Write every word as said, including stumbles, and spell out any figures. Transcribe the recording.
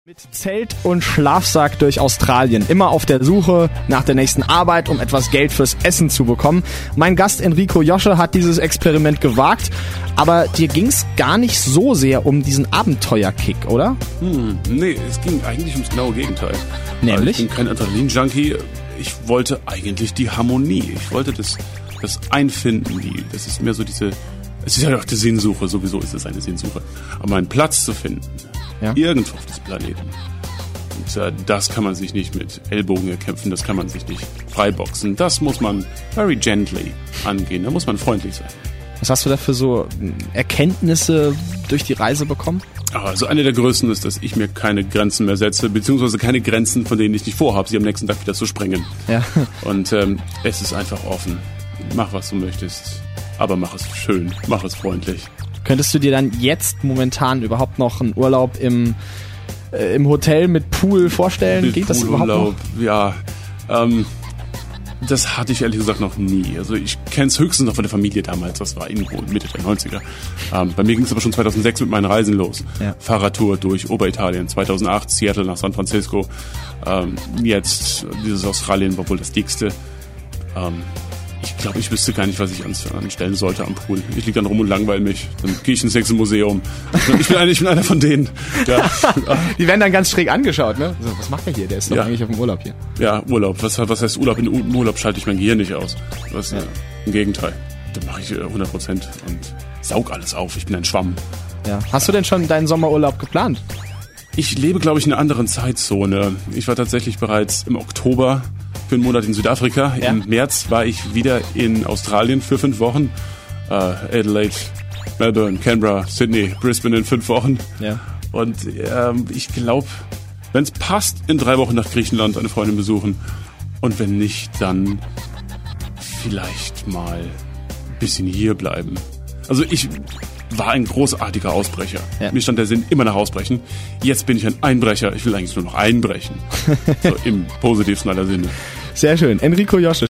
Mit Zelt und Schlafsack durch Australien, immer auf der Suche nach der nächsten Arbeit, um etwas Geld fürs Essen zu bekommen. Mein Gast Enrico Josche hat dieses Experiment gewagt, aber dir ging's gar nicht so sehr um diesen Abenteuerkick, oder? Hm, nee, es ging eigentlich ums genaue Gegenteil. Nämlich? Ich bin kein Adrenalin-Junkie, ich wollte eigentlich die Harmonie, ich wollte das, das Einfinden, die, das ist mehr so diese, es ist ja auch die Sinnsuche, sowieso ist es eine Sinnsuche, aber einen Platz zu finden. Ja. Irgendwo auf diesem Planeten. Und äh, das kann man sich nicht mit Ellbogen erkämpfen, das kann man sich nicht freiboxen. Das muss man very gently angehen, da muss man freundlich sein. Was hast du da für so Erkenntnisse durch die Reise bekommen? Also eine der größten ist, dass ich mir keine Grenzen mehr setze, beziehungsweise keine Grenzen, von denen ich nicht vorhabe, sie am nächsten Tag wieder zu sprengen. Ja. Und ähm, es ist einfach offen. Mach, was du möchtest, aber mach es schön, mach es freundlich. Könntest du dir dann jetzt momentan überhaupt noch einen Urlaub im, äh, im Hotel mit Pool vorstellen? Mit Geht das Poolurlaub, überhaupt noch? Ja. Ähm, das hatte ich ehrlich gesagt noch nie. Also ich kenne es höchstens noch von der Familie damals. Das war irgendwo Mitte der neunziger. Ähm, bei mir ging es aber schon zweitausendsechs mit meinen Reisen los. Ja. Fahrradtour durch Oberitalien. zweitausendacht Seattle nach San Francisco. Ähm, jetzt dieses Australien war wohl das dickste. Ähm, Ich glaube, ich wüsste gar nicht, was ich anstellen sollte am Pool. Ich liege dann rum und langweile mich. Dann gehe ich ins nächste Museum. Ich bin, einer, ich bin einer von denen. Ja. Die werden dann ganz schräg angeschaut, ne? So, was macht der hier? Der ist doch ja. eigentlich auf dem Urlaub hier. Ja, Urlaub. Was, was heißt Urlaub? In Urlaub schalte ich mein Gehirn nicht aus. Was, ja. Im Gegenteil. Da mache ich hundert Prozent und saug alles auf. Ich bin ein Schwamm. Ja. Hast du denn schon deinen Sommerurlaub geplant? Ich lebe, glaube ich, in einer anderen Zeitzone. Ich war tatsächlich bereits im Oktober für einen Monat in Südafrika. Ja. Im März war ich wieder in Australien für fünf Wochen. Äh, Adelaide, Melbourne, Canberra, Sydney, Brisbane in fünf Wochen. Ja. Und ähm, ich glaube, wenn es passt, in drei Wochen nach Griechenland eine Freundin besuchen. Und wenn nicht, dann vielleicht mal ein bisschen hier bleiben. Also ich war ein großartiger Ausbrecher. Ja. Mir stand der Sinn, immer nach Ausbrechen. Jetzt bin ich ein Einbrecher. Ich will eigentlich nur noch einbrechen. So im positivsten aller Sinne. Sehr schön. Enrico Josche.